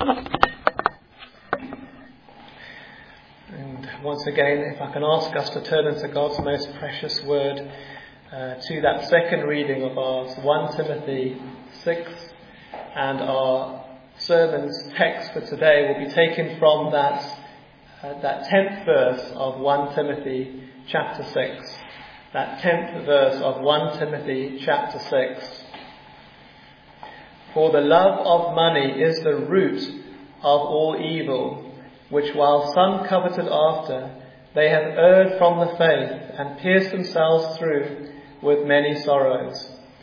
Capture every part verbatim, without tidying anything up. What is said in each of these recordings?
And once again, if I can ask us to turn into God's most precious word, uh, to that second reading of ours, First Timothy six, and our sermon's text for today will be taken from that uh, that tenth verse of First Timothy chapter six. That tenth verse of First Timothy chapter six. For the love of money is the root of all evil, which while some coveted after, they have erred from the faith and pierced themselves through with many sorrows.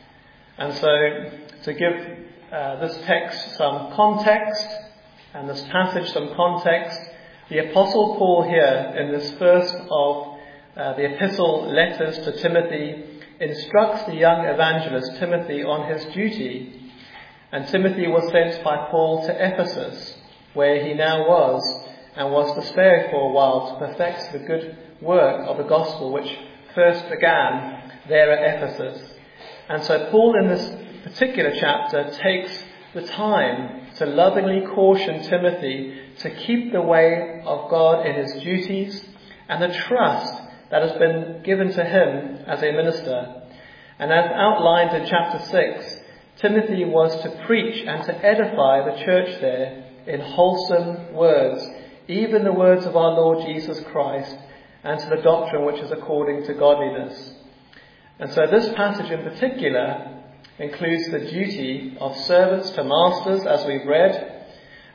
And so, to give uh, this text some context, and this passage some context, the Apostle Paul here, in this first of uh, the epistle letters to Timothy, instructs the young evangelist Timothy on his duty. And Timothy was sent by Paul to Ephesus, where he now was, and was to stay for a while to perfect the good work of the gospel which first began there at Ephesus. And so Paul in this particular chapter takes the time to lovingly caution Timothy to keep the way of God in his duties and the trust that has been given to him as a minister. And as outlined in chapter six, Timothy was to preach and to edify the church there in wholesome words, even the words of our Lord Jesus Christ, and to the doctrine which is according to godliness. And so this passage in particular includes the duty of servants to masters, as we've read.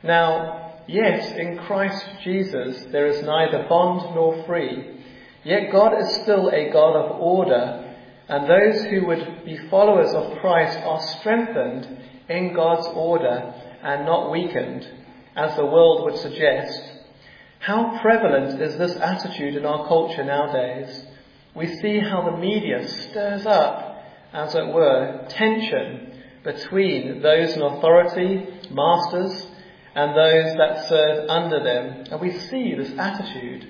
Now, yes, in Christ Jesus there is neither bond nor free, yet God is still a God of order, and those who would be followers of Christ are strengthened in God's order and not weakened, as the world would suggest. How prevalent is this attitude in our culture nowadays? We see how the media stirs up, as it were, tension between those in authority, masters, and those that serve under them. And we see this attitude,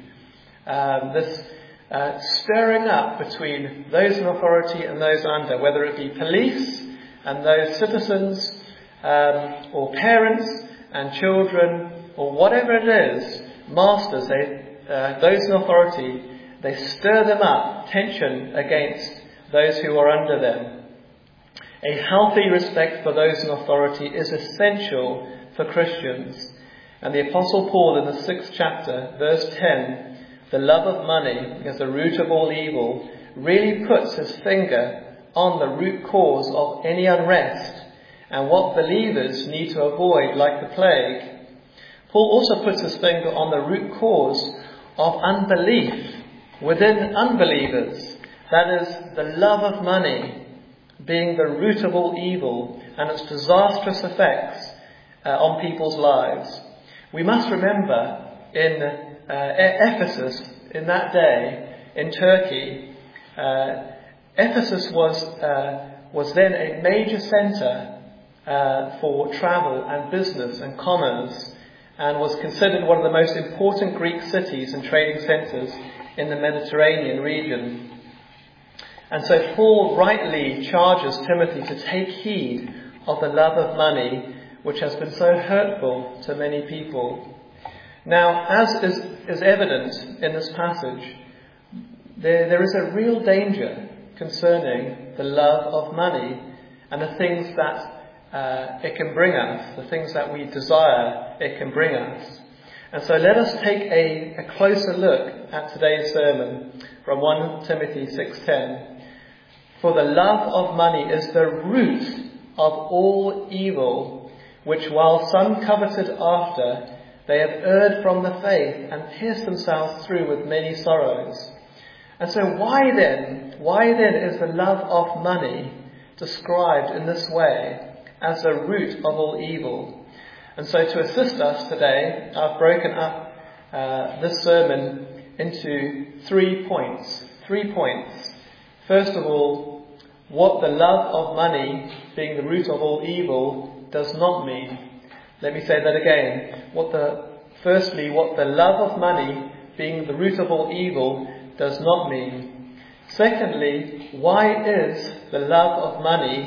um, this Uh, stirring up between those in authority and those under, whether it be police and those citizens, um, or parents and children, or whatever it is, masters, they, uh, those in authority, they stir them up, tension against those who are under them. A healthy respect for those in authority is essential for Christians. And the Apostle Paul in the sixth chapter, verse ten, the love of money as the root of all evil, really puts his finger on the root cause of any unrest and what believers need to avoid like the plague. Paul also puts his finger on the root cause of unbelief within unbelievers. That is, the love of money being the root of all evil and its disastrous effects uh, on people's lives. We must remember in Uh, Ephesus, in that day, in Turkey, uh, Ephesus was uh, was then a major centre uh, for travel and business and commerce, and was considered one of the most important Greek cities and trading centres in the Mediterranean region. And so Paul rightly charges Timothy to take heed of the love of money, which has been so hurtful to many people. Now, as is, is evident in this passage, there, there is a real danger concerning the love of money and the things that uh, it can bring us, the things that we desire it can bring us. And so let us take a, a closer look at today's sermon from First Timothy six ten. For the love of money is the root of all evil, which while some coveted after, they have erred from the faith and pierced themselves through with many sorrows. And so why then, why then is the love of money described in this way as the root of all evil? And so to assist us today, I've broken up uh, this sermon into three points. Three points. First of all, what the love of money, being the root of all evil, does not mean. Let me say that again. What the, firstly, what the love of money, being the root of all evil, does not mean. Secondly, why is the love of money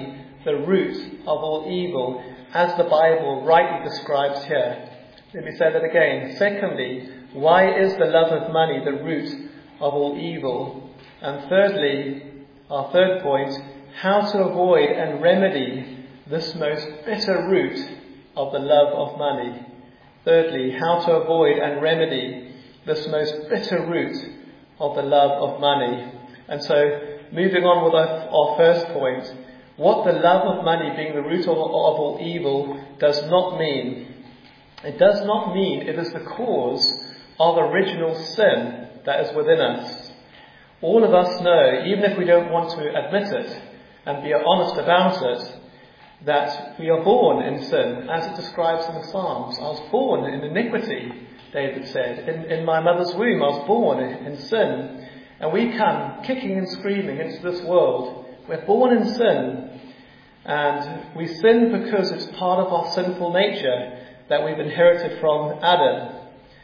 the root of all evil, as the Bible rightly describes here? Let me say that again. Secondly, why is the love of money the root of all evil? And thirdly, our third point, how to avoid and remedy this most bitter root of the love of money. Thirdly, how to avoid and remedy this most bitter root of the love of money. And so, moving on with our, our first point, what the love of money being the root of, of all evil does not mean. It does not mean it is the cause of original sin that is within us. All of us know, even if we don't want to admit it and be honest about it, that we are born in sin, as it describes in the Psalms. I was born in iniquity, David said. In, in my mother's womb I was born in, in sin. And we come kicking and screaming into this world. We're born in sin. And we sin because it's part of our sinful nature that we've inherited from Adam.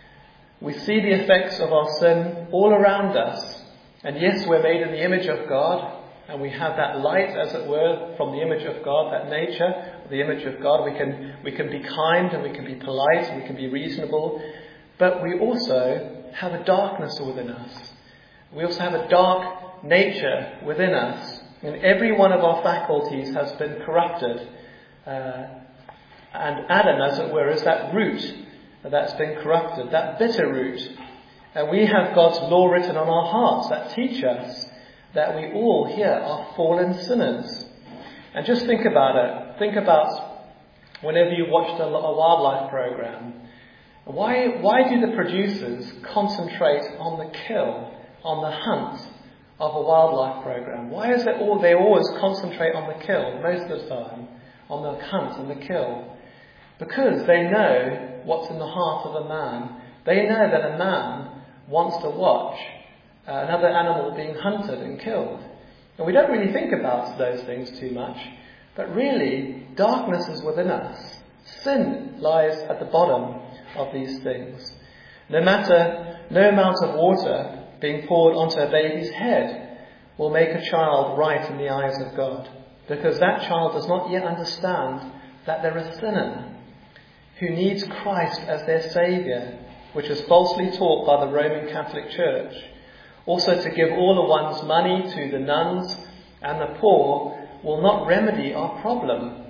We see the effects of our sin all around us. And yes, we're made in the image of God. And we have that light, as it were, from the image of God, that nature, the image of God. We can, we can be kind and we can be polite and we can be reasonable. But we also have a darkness within us. We also have a dark nature within us. And every one of our faculties has been corrupted. Uh, and Adam, as it were, is that root that's been corrupted, that bitter root. And we have God's law written on our hearts that teach us that we all here are fallen sinners. And just think about it. Think about whenever you watched a, a wildlife program. Why, why do the producers concentrate on the kill, on the hunt of a wildlife program? Why is it all they always concentrate on the kill most of the time, on the hunt and the kill? Because they know what's in the heart of a man. They know that a man wants to watch uh, another animal being hunted and killed. And we don't really think about those things too much. But really, darkness is within us. Sin lies at the bottom of these things. No matter, no amount of water being poured onto a baby's head will make a child right in the eyes of God. Because that child does not yet understand that they're a sinner who needs Christ as their Saviour, which is falsely taught by the Roman Catholic Church. Also, to give all of one's money to the nuns and the poor will not remedy our problem.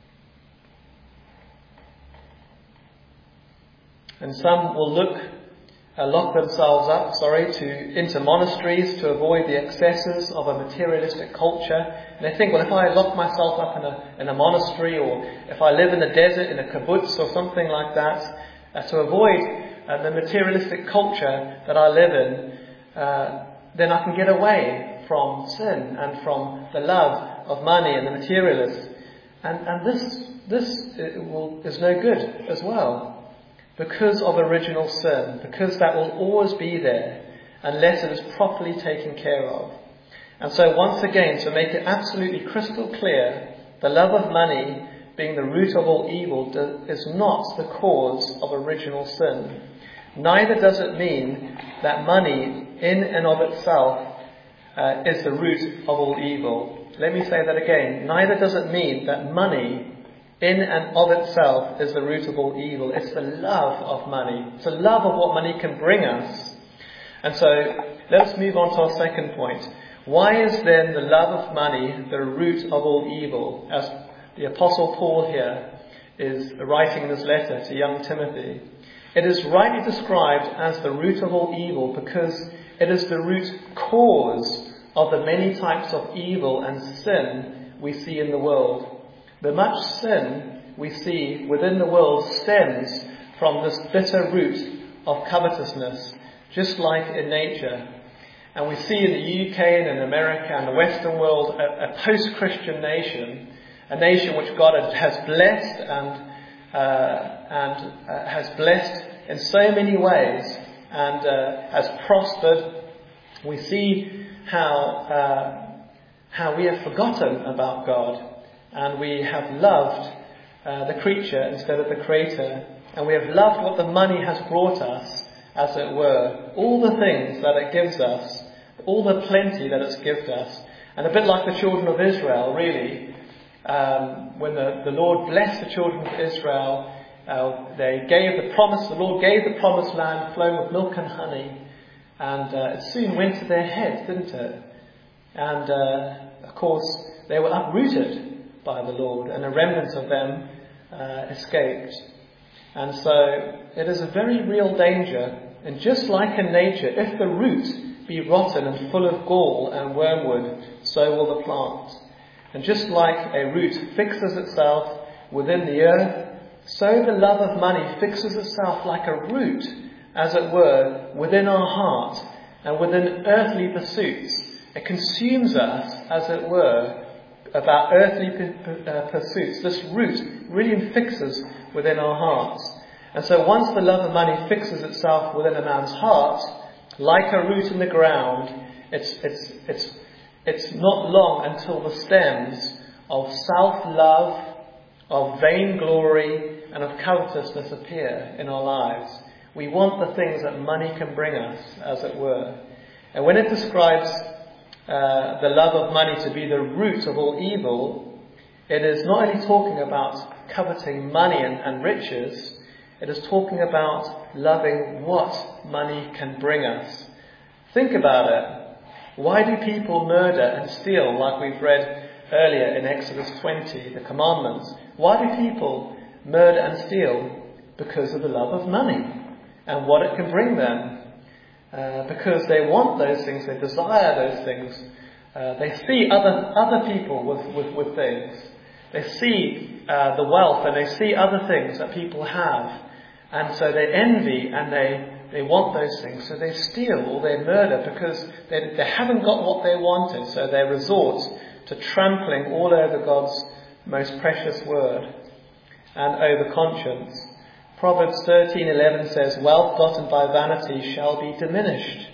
And some will look, uh, lock themselves up, sorry, to into monasteries to avoid the excesses of a materialistic culture. And they think, well, if I lock myself up in a in a monastery, or if I live in the desert in a kibbutz or something like that, uh, to avoid uh, the materialistic culture that I live in, uh, then I can get away from sin and from the love of money and the materialist. And and this this will, is no good as well. Because of original sin, because that will always be there unless it is properly taken care of. And so once again, to make it absolutely crystal clear, the love of money being the root of all evil is not the cause of original sin. Neither does it mean that money in and of itself uh, is the root of all evil. Let me say that again. Neither does it mean that money in and of itself is the root of all evil. It's the love of money. It's the love of what money can bring us. And so, let's move on to our second point. Why is then the love of money the root of all evil? As the Apostle Paul here is writing this letter to young Timothy. It is rightly described as the root of all evil because it is the root cause of the many types of evil and sin we see in the world. The much sin we see within the world stems from this bitter root of covetousness, just like in nature. And we see in the U K and in America and the Western world a, a post-Christian nation, a nation which God has blessed and uh, and uh, has blessed in so many ways and uh, has prospered. We see how uh, how we have forgotten about God. And we have loved uh, the creature instead of the creator. And we have loved what the money has brought us, as it were. All the things that it gives us. All the plenty that it's given us. And a bit like the children of Israel, really. um, when the, the Lord blessed the children of Israel, uh, they gave the promise, the Lord gave the promised land flowing with milk and honey, and uh, it soon went to their heads, didn't it? And uh, of course, they were uprooted by the Lord, and a remnant of them uh, escaped. And so it is a very real danger. And just like in nature, if the root be rotten and full of gall and wormwood, so will the plant. And just like a root fixes itself within the earth, so the love of money fixes itself like a root, as it were, within our heart and within earthly pursuits. It consumes us, as it were, about earthly pursuits. This root really fixes within our hearts. And so once the love of money fixes itself within a man's heart, like a root in the ground, it's it's it's it's not long until the stems of self-love, of vainglory, and of covetousness appear in our lives. We want the things that money can bring us, as it were. And when it describes uh, the love of money to be the root of all evil, it is not only talking about coveting money and, and riches, it is talking about loving what money can bring us. Think about it. Why do people murder and steal, like we've read earlier in Exodus twenty, the commandments? Why do people murder and steal? Because of the love of money and what it can bring them. Uh, because they want those things, they desire those things. Uh, they see other other people with, with, with things. They see uh, the wealth and they see other things that people have. And so they envy and they, they want those things. So they steal or they murder because they, they haven't got what they wanted. So they resort to trampling all over God's most precious word and over conscience. Proverbs thirteen eleven says, "Wealth gotten by vanity shall be diminished."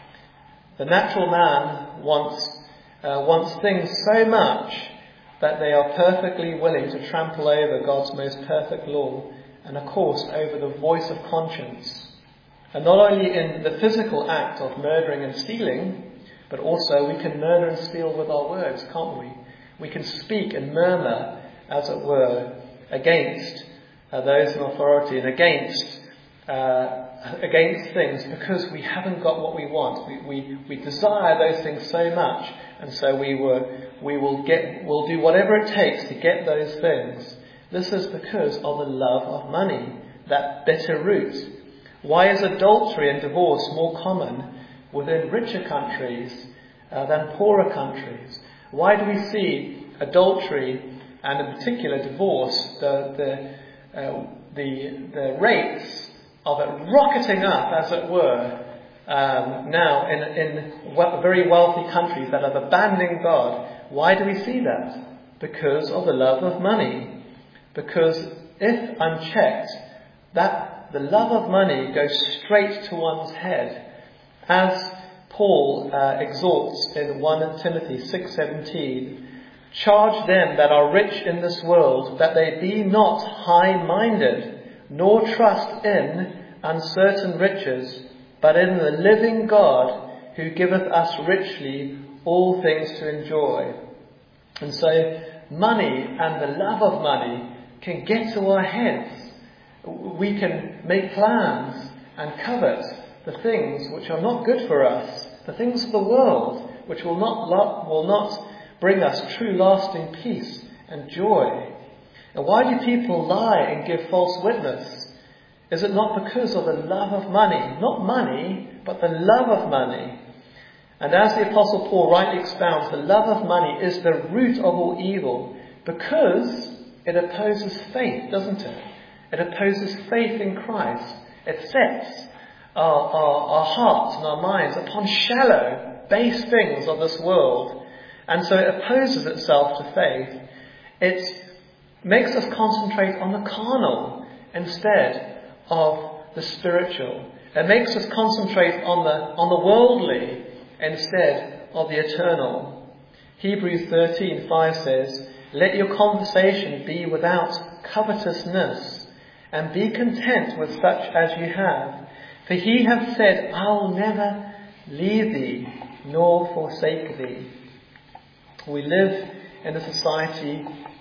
The natural man wants uh, wants things so much that they are perfectly willing to trample over God's most perfect law, and of course over the voice of conscience. And not only in the physical act of murdering and stealing, but also we can murder and steal with our words, can't we? We can speak and murmur, as it were, against uh, those in authority and against uh, against things because we haven't got what we want. We, we we desire those things so much, and so we were we will get we'll do whatever it takes to get those things. This is because of the love of money, that bitter root. Why is adultery and divorce more common within richer countries uh, than poorer countries? Why do we see adultery and in particular divorce, the the uh, the, the rates of it rocketing up, as it were, um, now in, in very wealthy countries that are abandoning God? Why do we see that? Because of the love of money. Because if unchecked, that the love of money goes straight to one's head. As Paul uh, exhorts in First Timothy six seventeen, "Charge them that are rich in this world, that they be not high-minded, nor trust in uncertain riches, but in the living God, who giveth us richly all things to enjoy." And so money and the love of money can get to our heads. We can make plans and covet the things which are not good for us, the things of the world, which will not will not bring us true lasting peace and joy. And why do people lie and give false witness? Is it not because of the love of money? Not money, but the love of money. And as the Apostle Paul rightly expounds, the love of money is the root of all evil, because it opposes faith, doesn't it? It opposes faith in Christ. It sets our, our, our hearts and our minds upon shallow, base things of this world. And so it opposes itself to faith. It makes us concentrate on the carnal instead of the spiritual. It makes us concentrate on the on the worldly instead of the eternal. Hebrews thirteen five says, "Let your conversation be without covetousness, and be content with such as you have. For he hath said, I will never leave thee, nor forsake thee." We live in a society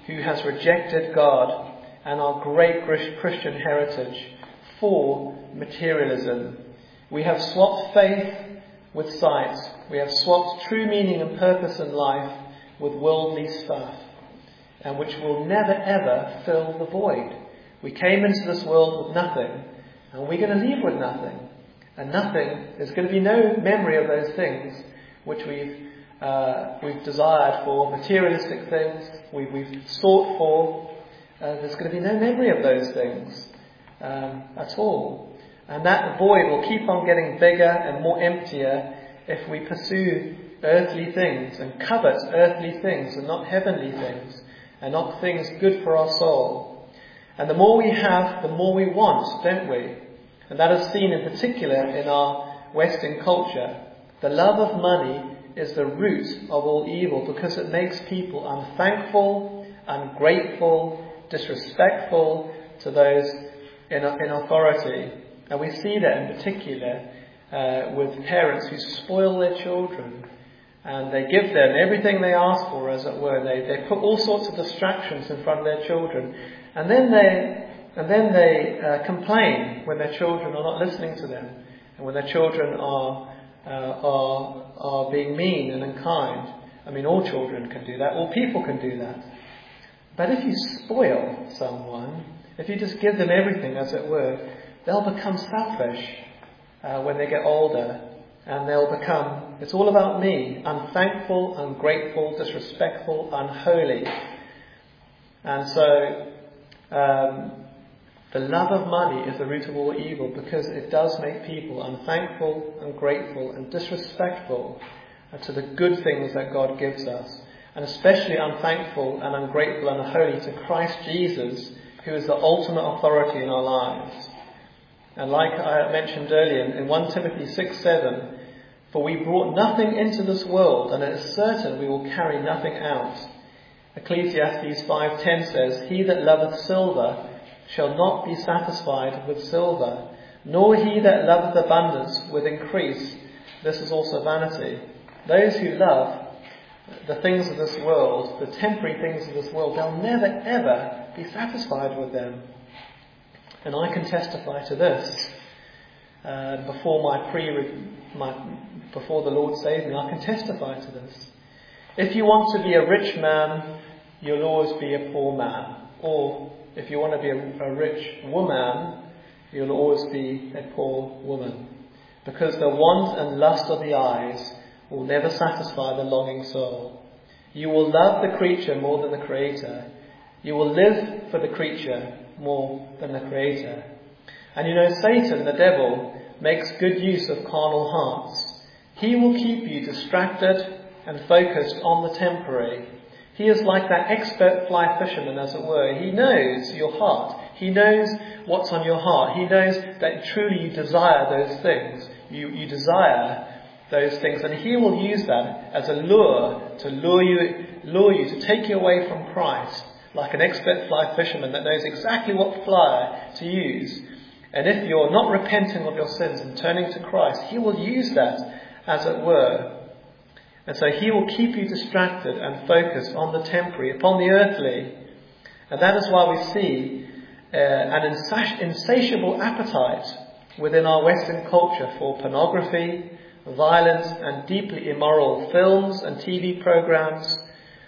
who has rejected God and our great Christian heritage for materialism. We have swapped faith with sight. We have swapped true meaning and purpose in life with worldly stuff, and which will never ever fill the void. We came into this world with nothing, and we're going to leave with nothing. And nothing, there's going to be no memory of those things which we've uh, we've desired for, materialistic things we've, we've sought for. Uh, there's going to be no memory of those things um, at all. And that void will keep on getting bigger and more emptier if we pursue earthly things and covet earthly things and not heavenly things, and not things good for our soul. And the more we have, the more we want, don't we? And that is seen in particular in our Western culture. The love of money is the root of all evil, because it makes people unthankful, ungrateful, disrespectful to those in, in authority. And we see that in particular uh, with parents who spoil their children. And they give them everything they ask for, as it were. They they put all sorts of distractions in front of their children. And then they and then they uh, complain when their children are not listening to them, and when their children are uh, are are being mean and unkind. I mean, all children can do that. All people can do that. But if you spoil someone, if you just give them everything, as it were, they'll become selfish uh, when they get older. And they'll become, it's all about me, unthankful, ungrateful, disrespectful, unholy. And so, um, the love of money is the root of all evil, because it does make people unthankful, ungrateful, and disrespectful to the good things that God gives us. And especially unthankful and ungrateful and unholy to Christ Jesus, who is the ultimate authority in our lives. And like I mentioned earlier, in First Timothy six seven, for we brought nothing into this world, and it is certain we will carry nothing out. Ecclesiastes five ten says, he that loveth silver shall not be satisfied with silver, nor he that loveth abundance with increase. This is also vanity. Those who love the things of this world, the temporary things of this world, they'll never ever be satisfied with them. And I can testify to this. Uh, before my pre, my, before the Lord saved me, I can testify to this. If you want to be a rich man, you'll always be a poor man. Or if you want to be a, a rich woman, you'll always be a poor woman. Because the want and lust of the eyes will never satisfy the longing soul. You will love the creature more than the Creator. You will live for the creature more than the Creator. And you know, Satan, the devil, makes good use of carnal hearts. He will keep you distracted and focused on the temporary. He is like that expert fly fisherman, as it were. He knows your heart. He knows what's on your heart. He knows that truly you desire those things. You, you desire those things. And he will use that as a lure to lure you, lure you, to take you away from Christ, like an expert fly fisherman that knows exactly what fly to use. And if you're not repenting of your sins and turning to Christ, he will use that, as it were. And so he will keep you distracted and focused on the temporary, upon the earthly. And that is why we see uh, an insati- insatiable appetite within our Western culture for pornography, violent and deeply immoral films and T V programs,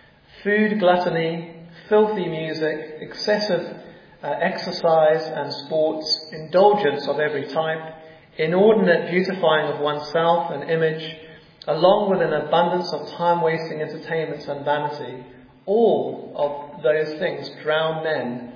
food gluttony, filthy music, excessive uh, exercise and sports, indulgence of every type, inordinate beautifying of oneself and image, along with an abundance of time-wasting entertainments and vanity. All of those things drown men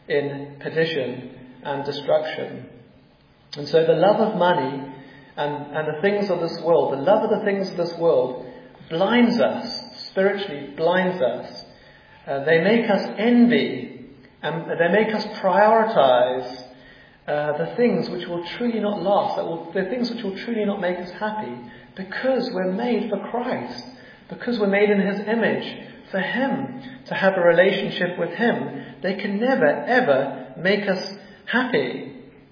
in perdition and destruction. And so the love of money and, and the things of this world, the love of the things of this world, blinds us, spiritually blinds us. Uh, they make us envy, and they make us prioritize uh, the things which will truly not last, that will, the things which will truly not make us happy, because we're made for Christ, because we're made in His image, for Him, to have a relationship with Him. They can never, ever make us happy.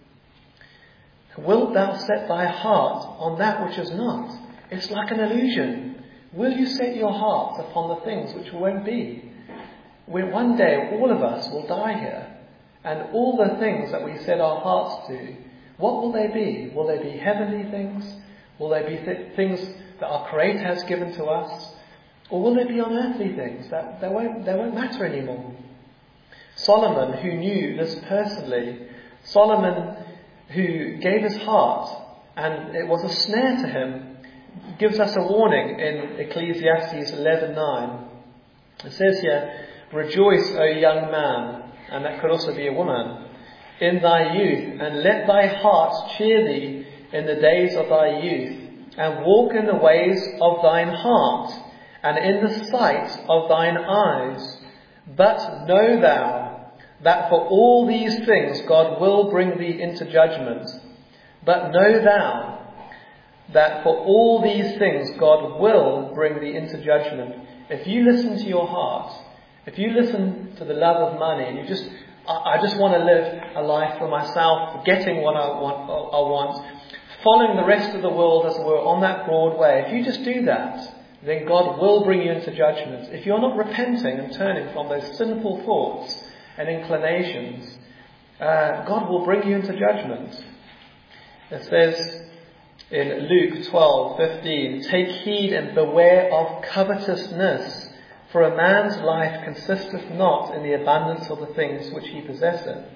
Wilt thou set thy heart on that which is not? It's like an illusion. Will you set your heart upon the things which won't be? we, one day all of us will die here. And all the things that we set our hearts to, what will they be? Will they be heavenly things? Will they be th- things that our Creator has given to us? Or will they be unearthly things that they won't, they won't matter anymore? Solomon, who knew this personally, Solomon, who gave his heart, and it was a snare to him, gives us a warning in Ecclesiastes eleven nine. It says here, "Rejoice, O young man," and that could also be a woman, "in thy youth, and let thy heart cheer thee in the days of thy youth, and walk in the ways of thine heart, and in the sight of thine eyes. But know thou that for all these things God will bring thee into judgment. But know thou that for all these things God will bring thee into judgment." If you listen to your heart, if you listen to the love of money, and you just, I, I just want to live a life for myself, getting what I want, I want, following the rest of the world as it were on that broad way, if you just do that, then God will bring you into judgment. If you're not repenting and turning from those sinful thoughts and inclinations, uh, God will bring you into judgment. It says in Luke twelve fifteen, "Take heed and beware of covetousness, for a man's life consisteth not in the abundance of the things which he possesseth."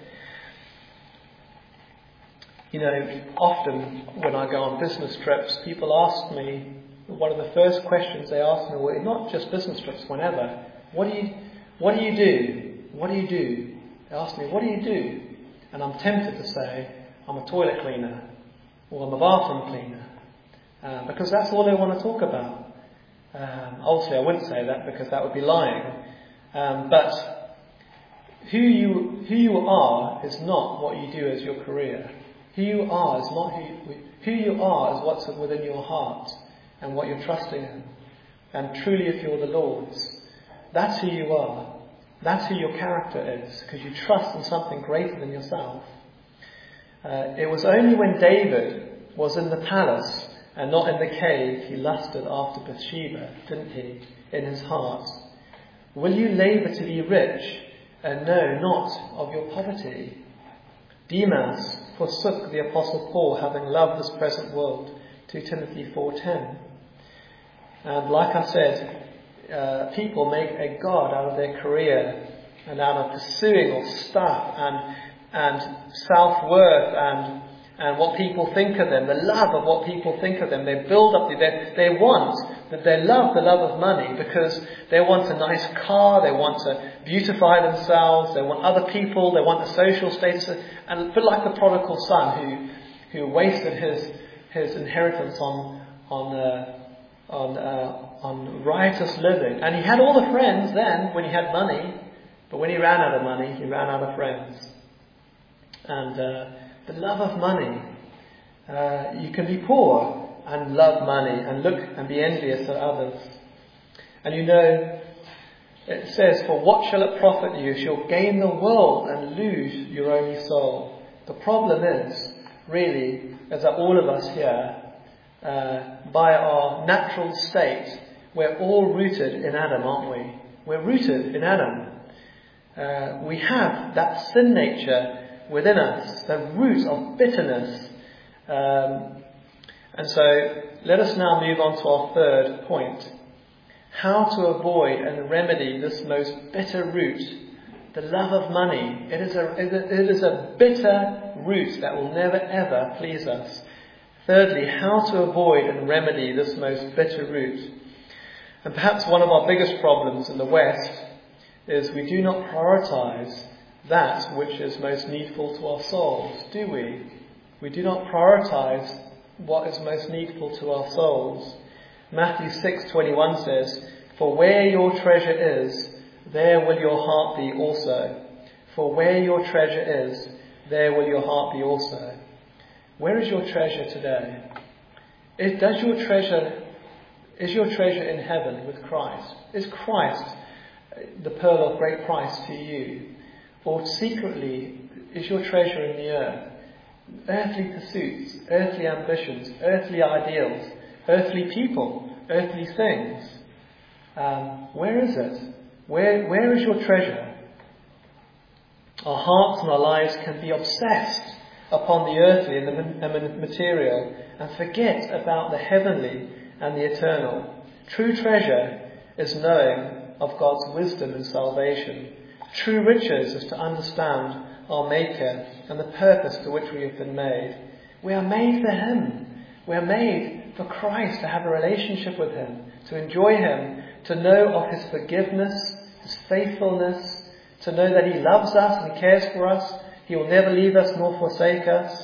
You know, often when I go on business trips, people ask me, one of the first questions they ask me, well, not just business trips, whenever, what do you, what do you do? What do you do? They ask me, what do you do? And I'm tempted to say, I'm a toilet cleaner, or I'm a bathroom cleaner, uh, because that's all they want to talk about. Um, obviously, I wouldn't say that because that would be lying. Um, but who you who you are is not what you do as your career. Who you are is not who who you are is what's within your heart and what you're trusting in. And truly, if you're the Lord's, that's who you are. That's who your character is, because you trust in something greater than yourself. Uh, it was only when David was in the palace and not in the cave he lusted after Bathsheba, didn't he, in his heart. "Will you labour to be rich and know not of your poverty?" Demas forsook the Apostle Paul, having loved this present world, Second Timothy four ten. And like I said, uh, people make a god out of their career and out of pursuing of stuff and and self-worth and and what people think of them, the love of what people think of them. They build up, they, they want, that they love the love of money because they want a nice car, they want to beautify themselves, they want other people, they want a social status, and a bit like the prodigal son who who wasted his his inheritance on on uh, on uh, on riotous living. And he had all the friends then when he had money, but when he ran out of money, he ran out of friends. And uh, the love of money. Uh, you can be poor and love money and look and be envious of others. And you know, it says, "For what shall it profit you if you'll gain the world and lose your only soul?" The problem is, really, is that all of us here, uh, by our natural state, we're all rooted in Adam, aren't we? We're rooted in Adam. Uh, we have that sin nature within us, the root of bitterness. Um, and so let us now move on to our third point. How to avoid and remedy this most bitter root, the love of money. It is a, it is a bitter root that will never ever please us. Thirdly, how to avoid and remedy this most bitter root. And perhaps one of our biggest problems in the West is we do not prioritize that which is most needful to our souls, do we? We do not prioritize what is most needful to our souls. Matthew six twenty-one says, "For where your treasure is, there will your heart be also. For where your treasure is, there will your heart be also." Where is your treasure today? Is, does your treasure, is your treasure in heaven with Christ? Is Christ the pearl of great price to you? Or secretly, is your treasure in the earth? Earthly pursuits, earthly ambitions, earthly ideals, earthly people, earthly things. Um, where is it? Where, where is your treasure? Our hearts and our lives can be obsessed upon the earthly and the, and the material and forget about the heavenly and the eternal. True treasure is knowing of God's wisdom and salvation. True riches is to understand our Maker and the purpose to which we have been made. We are made for Him. We are made for Christ, to have a relationship with Him, to enjoy Him, to know of His forgiveness, His faithfulness, to know that He loves us and He cares for us. He will never leave us nor forsake us.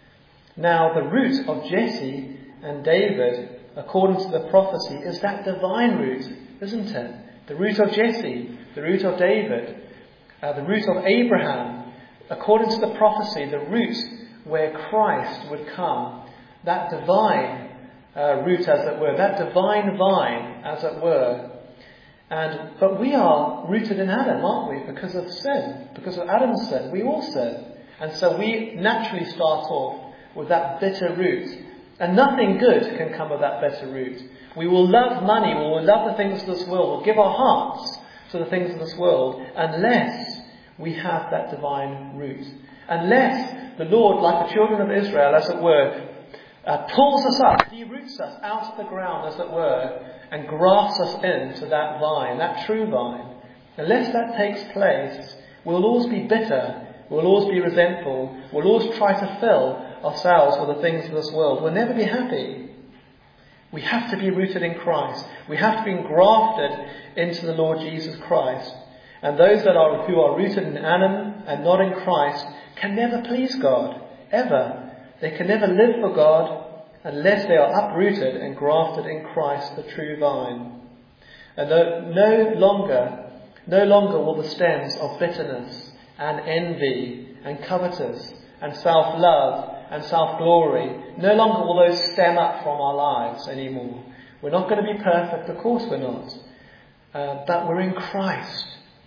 Now, the root of Jesse and David, according to the prophecy, is that divine root, isn't it? The root of Jesse, the root of David, uh, the root of Abraham. According to the prophecy, the root where Christ would come, that divine uh, root, as it were, that divine vine, as it were. And but we are rooted in Adam, aren't we? Because of sin, because of Adam's sin, we all sin, and so we naturally start off with that bitter root, and nothing good can come of that bitter root. We will love money, we will love the things of this world, we'll give our hearts to the things of this world, unless we have that divine root. Unless the Lord, like the children of Israel, as it were, uh, pulls us up, He roots us out of the ground, as it were, and grafts us into that vine, that true vine. Unless that takes place, we'll always be bitter, we'll always be resentful, we'll always try to fill ourselves with the things of this world. We'll never be happy. We have to be rooted in Christ. We have to be engrafted into the Lord Jesus Christ. And those that are who are rooted in Adam and not in Christ can never please God, ever. They can never live for God unless they are uprooted and grafted in Christ, the true vine. And no, no longer, no longer will the stems of bitterness and envy and covetous and self-love and self-glory, no longer will those stem up from our lives anymore. We're not going to be perfect, of course we're not. Uh, but we're in Christ.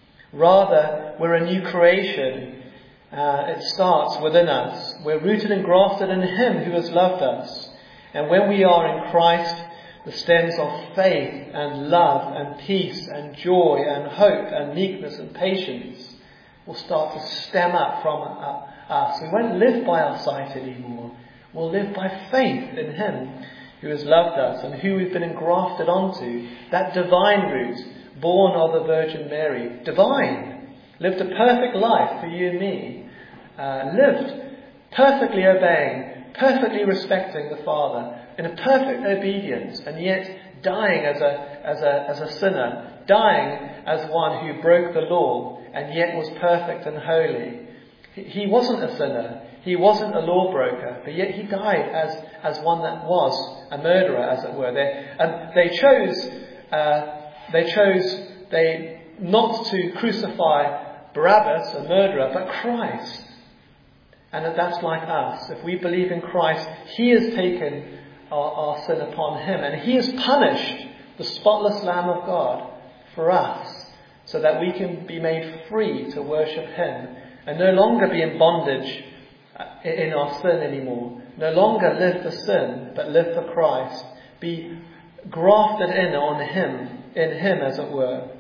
Rather, we're a new creation. Uh, it starts within us. We're rooted and grafted in Him who has loved us. And when we are in Christ, the stems of faith and love and peace and joy and hope and meekness and patience will start to stem up from us. We won't live by our sight anymore. We'll live by faith in Him who has loved us and who we've been engrafted onto. That divine root, born of the Virgin Mary. Divine. Lived a perfect life for you and me. Uh, lived perfectly obeying, perfectly respecting the Father, in a perfect obedience, and yet dying as a, as a, as a sinner, dying as one who broke the law, and yet was perfect and holy. He wasn't a sinner. He wasn't a lawbreaker, but yet he died as, as one that was a murderer, as it were. They, and they chose, uh, they chose, they not to crucify Barabbas, a murderer, but Christ. And that's like us. If we believe in Christ, He has taken our, our sin upon Him, and He has punished the spotless Lamb of God for us, so that we can be made free to worship Him and no longer be in bondage in our sin anymore. No longer live for sin, but live for Christ. Be grafted in on Him, in Him as it were.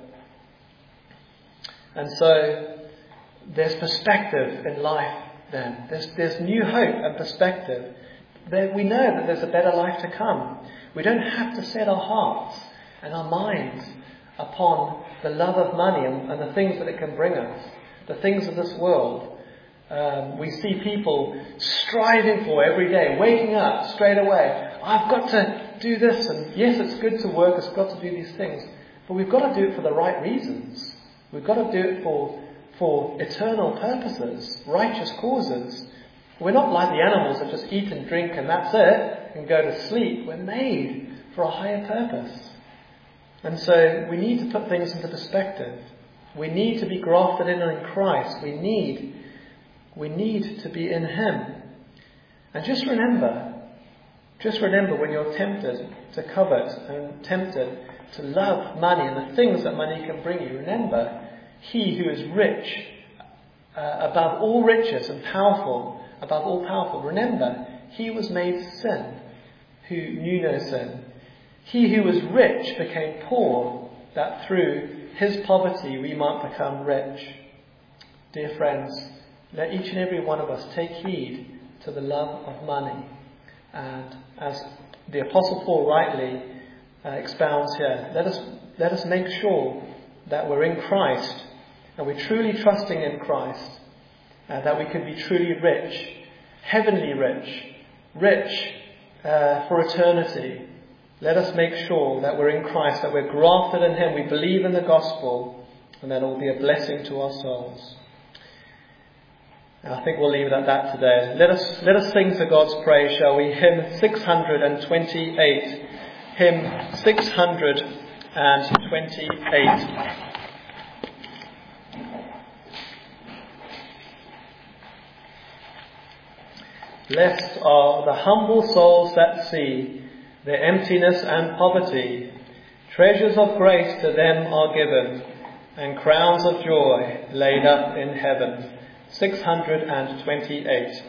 And so there's perspective in life then. There's, there's new hope and perspective. There, we know that there's a better life to come. We don't have to set our hearts and our minds upon the love of money and, and the things that it can bring us, the things of this world. Um, we see people striving for every day, waking up straight away. I've got to do this, and yes, it's good to work, it's got to do these things, but we've got to do it for the right reasons. We've got to do it for, for eternal purposes, righteous causes. We're not like the animals that just eat and drink and that's it, and go to sleep. We're made for a higher purpose. And so we need to put things into perspective. We need to be grafted in in Christ. We need, we need to be in Him. And just remember, just remember when you're tempted to covet and tempted to love money and the things that money can bring you, remember, He who is rich uh, above all riches and powerful, above all powerful, remember, He was made sin who knew no sin. He who was rich became poor, that through his poverty we might become rich. Dear friends, let each and every one of us take heed to the love of money. And as the Apostle Paul rightly uh, expounds here, let us, let us make sure that we're in Christ and we're truly trusting in Christ, uh, that we can be truly rich, heavenly rich, rich uh, for eternity. Let us make sure that we're in Christ, that we're grafted in him, we believe in the gospel, and that it will be a blessing to our souls. And I think we'll leave it at that today. Let us let us sing to God's praise, shall we? Hymn six hundred twenty-eight. Hymn six hundred twenty-eight. Blessed are the humble souls that see their emptiness and poverty. Treasures of grace to them are given, and crowns of joy laid up in heaven. six hundred twenty-eight.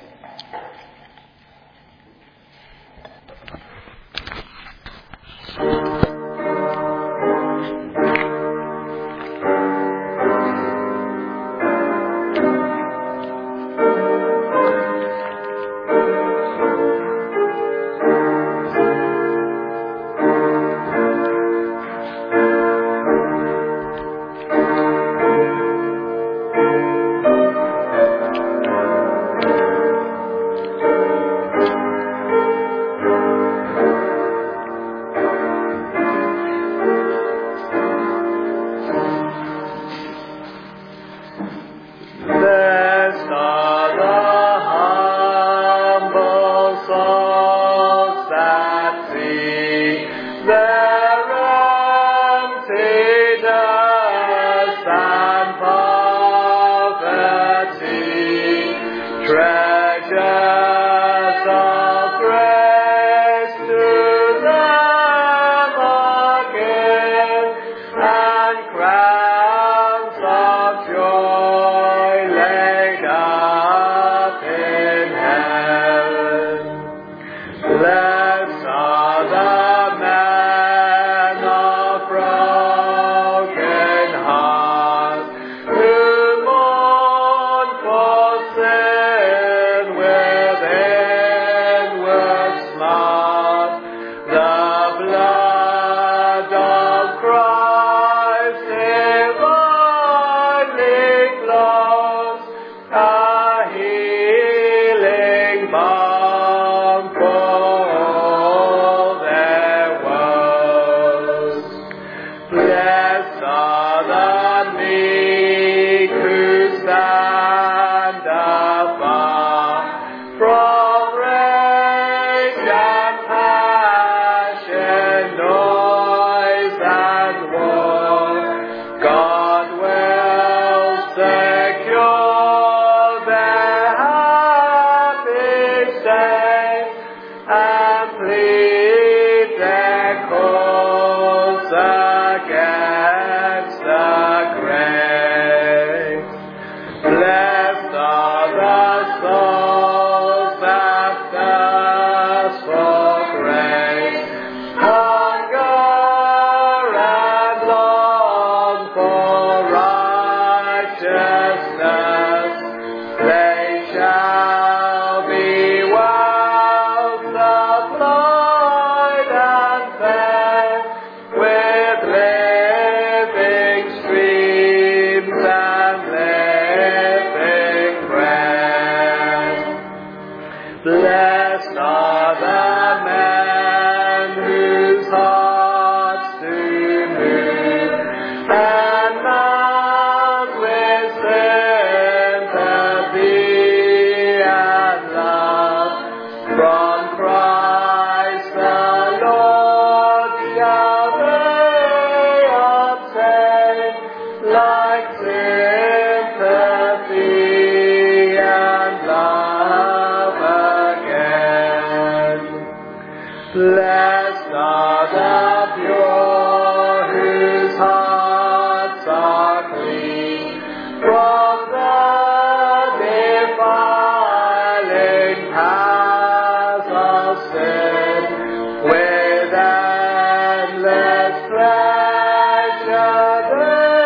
With endless pleasure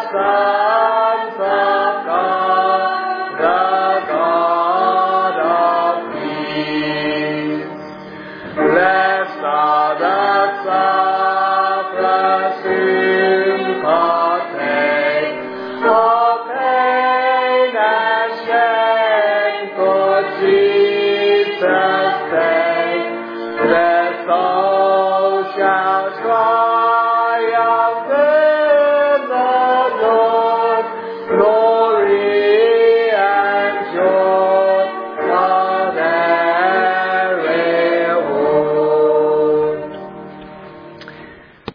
Son.